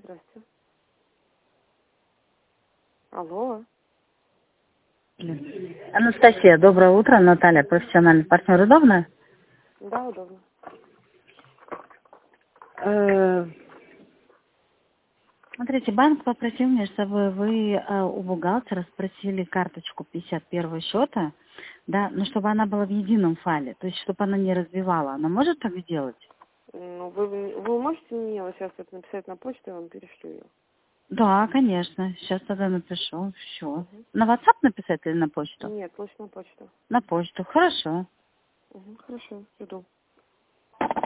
Здрасте. Алло. Анастасия, доброе утро. Наталья, профессиональный партнер. Удобно? Да, удобно. Смотрите, банк попросил меня, чтобы вы у бухгалтера спросили карточку 51 счета, да, но чтобы она была в едином файле, то есть чтобы она не разбивала. Она может так сделать? Ну, вы можете мне вот сейчас это написать на почту, я вам перешлю ее? Да, конечно. Сейчас тогда напишу. Все. Угу. На WhatsApp написать или на почту? Нет, лучше на почту. На почту. Хорошо. Угу, хорошо, жду.